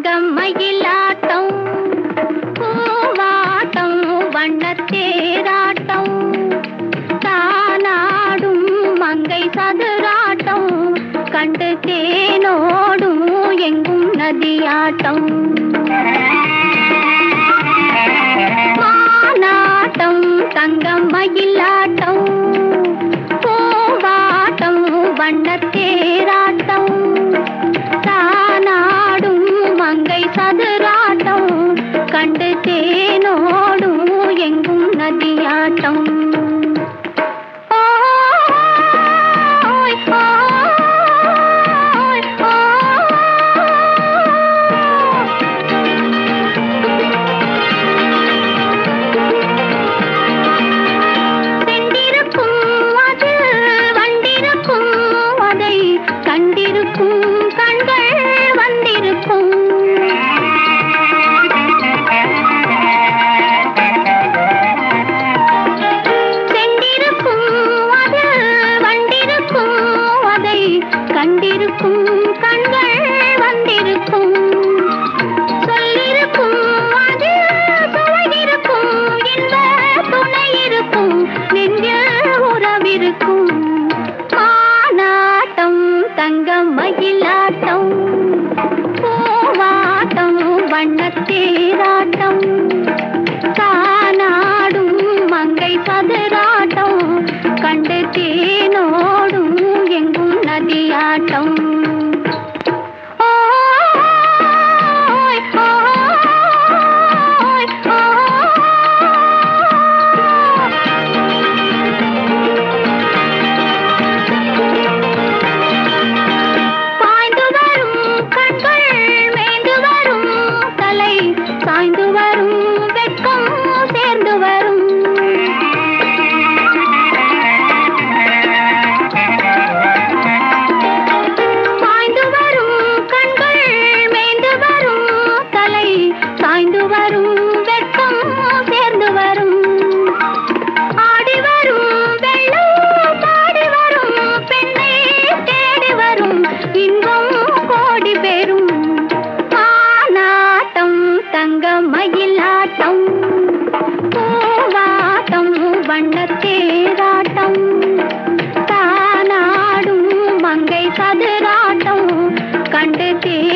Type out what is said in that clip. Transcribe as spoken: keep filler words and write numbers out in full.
தங்கம் மயிலாட்டம் பூவாட்டம் வண்ணத்தேராட்டம் தானாடும் மங்கை சதுராட்டம் கண்டு தேனோடும் எங்கும் நதியாட்டம் மானாட்டம் தங்கம் மயிலாட்டம் பூவாட்டம் வண்ணத்தேராட்டம் தானாடும் மங்கை சதுராட்டம் கண்டு தேனோடும் எங்கும் நதியாட்டம் கண்டிருக்கும் கண்கள் வந்திருக்கும் சொல்லிருக்கும் அது சுவையிருக்கும் இன்ப துணை இருக்கும் நெஞ்சில் உறவிருக்கும் மானாட்டம் தங்கம் மயிலாட்டம் பூவாட்டம் வண்ணத்தேராட்டம் தானாடும் மங்கை சதுராட்டம் கண்டு தேனோடும் எங்கும் நதியாட்டம் பாய்ந்து வரும் கண்கள் மேய்ந்து வரும் தலை சாய்ந்து வரும் வெட்கம் சேர்ந்து வரும் சாய்ந்து வரும் வெட்கம் சேர்ந்து வரும் ஆடி வரும் வெள்ளம் பாடி வரும் பெண்ணை தேடி வரும் இன்பம் கோடி பெறும் மானாட்டம் தங்கம் மயிலாட்டம் பூவாட்டம் வண்ணத்தேராட்டம் தானாடும் மங்கை சதுராட்டம் கண்டு